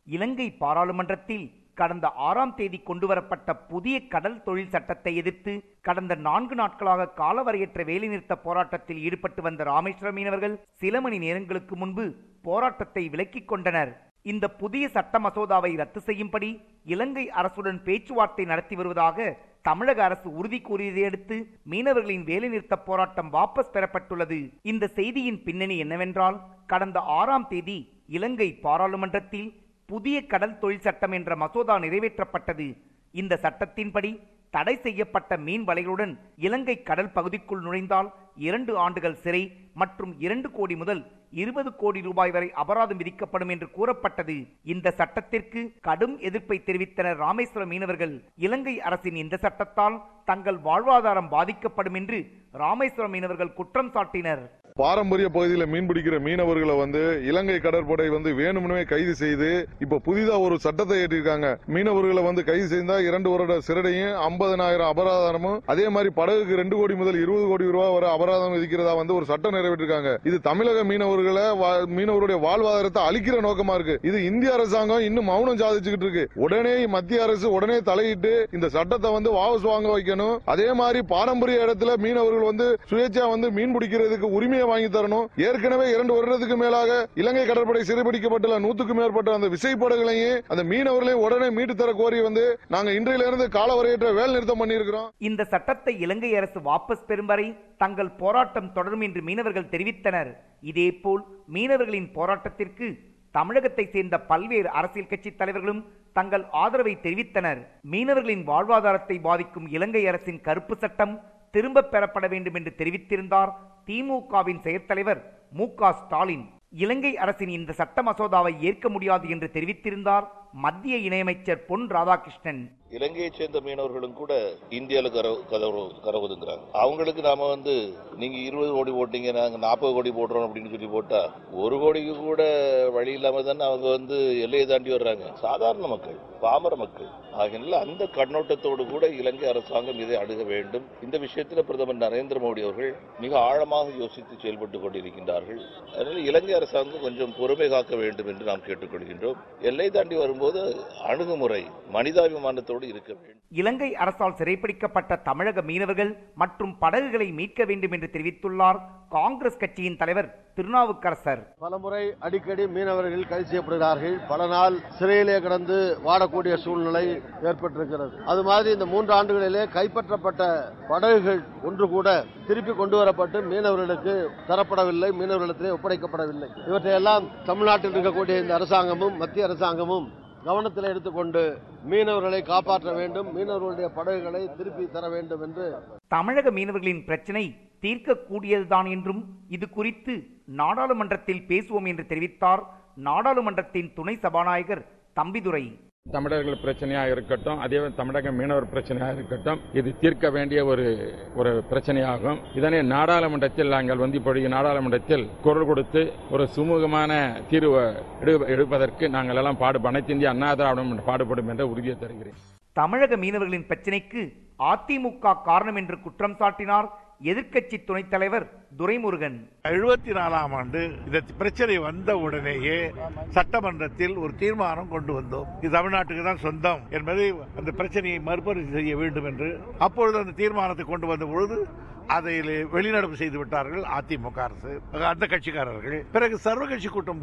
இலங்கை பாராளுமன்றத்தில் கடந்த 6ஆம் தேதி கொண்டுவரப்பட்ட புதிய கடல் தொழில் சட்டத்தை எதிர்த்து கடந்த 4 நாட்களாக காலவரையற்ற வேலைநிறுத்த போராட்டத்தில் ஈடுபட்டு வந்த ராமேஸ்வரம் மீனவர்கள் சில மணி நேரங்களுக்கு முன்பு போராட்டத்தை விலக்கிக் கொண்டனர். இந்த புதிய சட்ட மசோதாவை ரத்து செய்யும்படி இலங்கை அரசுடன் பேச்சுவார்த்தை நடத்தி வருவதாக தமிழக அரசு உறுதி கூறியதை அடுத்து மீனவர்களின் வேலைநிறுத்த போராட்டம் வாபஸ் பெறப்பட்டுள்ளது. இந்த செய்தியின் பின்னணி என்னவென்றால், கடந்த 6ஆம் தேதி இலங்கை பாராளுமன்றத்தில் புதிய கடல் தொழில் சட்டம் என்ற மசோதா நிறைவேற்றப்பட்டது. இந்த சட்டத்தின்படி தடை செய்யப்பட்ட மீன் வலைகளுடன் இலங்கை கடல் பகுதிக்குள் நுழைந்தால் 2 ஆண்டுகள் சிறை மற்றும் 2 கோடி முதல் 20 கோடி ரூபாய் வரை அபராதம் விதிக்கப்படும் என்று கூறப்பட்டது. இந்த சட்டத்திற்கு கடும் எதிர்ப்பை தெரிவித்தனர் ராமேஸ்வரம் மீனவர்கள். இலங்கை அரசின் இந்த சட்டத்தால் தங்கள் வாழ்வாதாரம் பாதிக்கப்படும் என்று ராமேஸ்வரம் மீனவர்கள் குற்றம் சாட்டினர். பாரம்பரிய பகுதியில் மீன் பிடிக்கிற மீனவர்களை இலங்கை கடற்படை வேணும்னே கைது செய்து இப்ப புதிதா ஒரு சட்டத்தை ஏற்றிருக்காங்க. மீனவர்களை கைது செய்தா 2 வருட சிறையும் 50,000 அபராதமும், அதே மாதிரி படகுக்கு 2 கோடி முதல் 20 கோடி ரூபாய் வரை அபராதம் விதிக்கிறதா ஒரு சட்டம் நிறைவேற்றிருக்காங்க. இது தமிழக மீனவருடைய வாழ்வாதாரத்தை அழிக்கிற நோக்கமா இருக்கு. இது இந்திய அரசாங்கம் இன்னும் மௌனம் சாதிச்சுக்கிட்டு இருக்கு. உடனே மத்திய அரசு உடனே தலையிட்டு இந்த சட்டத்தை வாபஸ் வாங்க வைக்கணும். அதே மாதிரி பாரம்பரிய இடத்துல மீனவர்கள் சுயேட்சா மீன் பிடிக்கிறதுக்கு உரிமையை வாங்கி தரணும். ஏற்கனவே 2 வருடத்துக்கு மேலாக இலங்கை கடற்படை சிறைபிடிக்கப்பட்டுள்ள 100க்கும் மேற்பட்ட அந்த விசைப்படகுகளையும் அந்த மீனவர்களையும் உடனே மீட்டு தர கோரி நாங்க இன்றையிலிருந்து காலவரையற்ற வேலை நிறுத்தம் பண்ணியிருக்கிறோம். இந்த சட்டத்தை இலங்கை அரசு வாபஸ் பெறும் வரை தங்கள் போராட்டம் தொடரும் என்று மீனவர்கள் தெரிவித்தனர். இதேபோல் மீனவர்களின் போராட்டத்திற்கு தமிழகத்தை சேர்ந்த பல்வேறு அரசியல் கட்சி தலைவர்களும் தங்கள் ஆதரவை தெரிவித்தனர். மீனவர்களின் வாழ்வாதாரத்தை பாதிக்கும் இலங்கை அரசின் கருப்பு சட்டம் திரும்ப பெறப்பட வேண்டும் என்று தெரிவித்திருந்தார் திமுகவின் செயற்தலைவர் மு.க. ஸ்டாலின். இலங்கை அரசின் இந்த சட்ட மசோதாவை ஏற்க முடியாது என்று தெரிவித்திருந்தார் மத்திய இணையமைச்சர் பொன் ராதாகிருஷ்ணன். இலங்கையை சேர்ந்த மீனவர்களும் கூட இந்தியாவில் கரவுதுங்கிறாங்க. அவங்களுக்கு நாம நீங்க 20 கோடி போட்டீங்க, நாங்க 40 கோடி போடுறோம் அப்படின்னு சொல்லி போட்டா 1 கோடிக்கு கூட வழி இல்லாம தானே அவங்க எல்லையை தாண்டி வர்றாங்க. சாதாரண மக்கள், பாமர மக்கள். ஆகினால அந்த கண்ணோட்டத்தோடு கூட இலங்கை அரசாங்கம் இதை அணுக வேண்டும். இந்த விஷயத்தில் பிரதமர் நரேந்திர மோடி அவர்கள் மிக ஆழமாக யோசித்து செயல்பட்டுக் கொண்டிருக்கின்றார்கள். அதனால இலங்கை அரசாங்கம் கொஞ்சம் பொறுமை காக்க வேண்டும் என்று நாம் கேட்டுக்கொள்கின்றோம். எல்லை தாண்டி வரும்போது அணுகுமுறை மனிதாபிமானத்தோடு இருக்க வேண்டும். இலங்கை அரசால் சிறைப்பிடிக்கப்பட்ட தமிழக மீனவர்கள் மற்றும் படகுகளை மீட்க வேண்டும் என்று தெரிவித்துள்ளார் காங்கிரஸ் கட்சியின் தலைவர் திருநாவுக்கரசர். பலமுறை அடிக்கடி மீனவர்கள் கைது செய்யப்படுகிறார்கள். பல நாள் சிறையிலே கிடந்து வாடக்கூடிய சூழ்நிலை ஏற்பட்டிருக்கிறது. அது மாதிரி இந்த 3 ஆண்டுகளிலே கைப்பற்றப்பட்ட படகுகள் ஒன்று கூட திருப்பி கொண்டு வரப்பட்டு மீனவர்களுக்கு தரப்படவில்லை, மீனவர்களிடத்திலே ஒப்படைக்கப்படவில்லை. இவற்றையெல்லாம் தமிழ்நாட்டில் இருக்கக்கூடிய இந்த அரசாங்கமும் மத்திய அரசாங்கமும் கவனத்தில் எடுத்துக்கொண்டு மீனவர்களை காப்பாற்ற வேண்டும், மீனவர்களுடைய படகுகளை திருப்பி தர வேண்டும் என்று. தமிழக மீனவர்களின் பிரச்சனை தீர்க்கக்கூடியதுதான் என்றும் இது குறித்து நாடாளுமன்றத்தில் பேசுவோம் என்று தெரிவித்தார் நாடாளுமன்றத்தின் துணை சபாநாயகர் தம்பிதுரை. தமிழர்கள் பிரச்சனையா இருக்கட்டும், அதே தமிழக மீனவர் பிரச்சனையா இருக்கட்டும், இது தீர்க்க வேண்டிய ஒரு பிரச்சனையாகும். இதனை நாடாளுமன்றத்தில் நாங்கள் இப்பொழுது நாடாளுமன்றத்தில் குரல் கொடுத்து ஒரு சுமூகமான தீர்வு எடுப்பதற்கு நாங்கள் எல்லாம் அனைத்து இந்திய அண்ணா திராவிடம் பாடுபடும் என்ற உறுதியை தருகிறேன். தமிழக மீனவர்களின் பிரச்சனைக்கு அதிமுக காரணம் என்று குற்றம் சாட்டினார் எதிர்க்கட்சி துணைத் தலைவர் துரைமுருகன். 74ஆம் ஆண்டு இந்த பிரச்சனை வந்த உடனேயே சட்டமன்றத்தில் ஒரு தீர்மானம் கொண்டு வந்தோம். இது தமிழ்நாட்டுக்கு தான் சொந்தம் என்பதை, அந்த பிரச்சனையை மறுபரிசீலனை செய்ய வேண்டும் என்று. அப்பொழுது அந்த தீர்மானத்தை கொண்டு வந்த பொழுது அதை வெளிநடப்பு செய்து விட்டார்கள் அதிமுக அரசு, அந்த கட்சிக்காரர்கள். பிறகு சர்வகட்சி கூட்டம்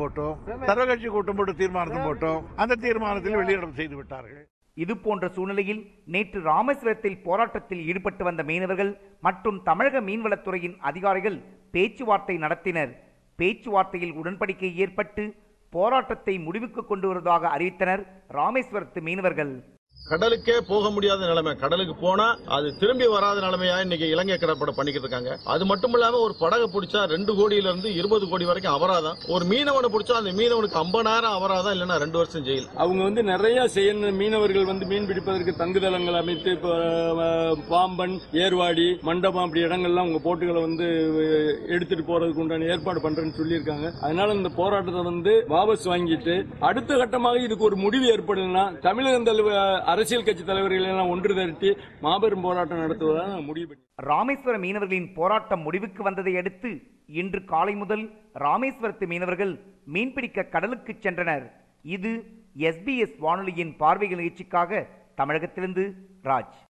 போட்டு தீர்மானத்தை போட்டோம். அந்த தீர்மானத்தில் வெளிநடப்பு செய்து விட்டார்கள். இதுபோன்ற சூழ்நிலையில் நேற்று ராமேஸ்வரத்தில் போராட்டத்தில் ஈடுபட்டு வந்த மீனவர்கள் மற்றும் தமிழக மீன்வளத்துறையின் அதிகாரிகள் பேச்சுவார்த்தை நடத்தினர். பேச்சுவார்த்தையில் உடன்படிக்கை ஏற்பட்டு போராட்டத்தை முடிவுக்கு கொண்டு வருவதாக அறிவித்தனர் ராமேஸ்வரத்து மீனவர்கள். கடலுக்கே போக முடியாத நிலைமை, கடலுக்கு போனா அது திரும்பி வராத நிலைமையா இன்னைக்கு இலங்கை கடற்படை பண்ணிக்கிட்டு இருக்காங்க. அது மட்டும் இல்லாம ஒரு படகை பிடிச்சா 2 கோடியிலிருந்து 20 கோடி வரைக்கும் அபராதம். ஒரு மீனவனை பிடிச்சா அந்த மீனவனுக்கு 50,000 அபராதம், இல்லைன்னா 2 வருஷம் ஜெயில். அவங்க நிறைய மீனவர்கள் மீன் பிடிப்பதற்கு தங்குதளங்கள் அமைத்து பாம்பன், ஏர்வாடி, மண்டபம் அப்படி இடங்கள்லாம் அவங்க போட்டுகளை எடுத்துட்டு போறதுக்கு உண்டான ஏற்பாடு பண்றேன்னு சொல்லியிருக்காங்க. அதனால இந்த போராட்டத்தை வாபஸ் வாங்கிட்டு அடுத்த கட்டமாக இதுக்கு ஒரு முடிவு ஏற்படலன்னா தமிழக அரசியல் கட்சி தலைவர்கள் எல்லாம் ஒன்று திரட்டி மாபெரும் போராட்டம் நடத்துவதாக முடிவு. ராமேஸ்வர மீனவர்களின் போராட்டம் முடிவுக்கு வந்ததை அடுத்து இன்று காலை முதல் ராமேஸ்வரத்து மீனவர்கள் மீன்பிடிக்க கடலுக்கு சென்றனர். இது SBS வானொலியின் பார்வைகள் நிகழ்ச்சிக்காக தமிழகத்திலிருந்து ராஜ்.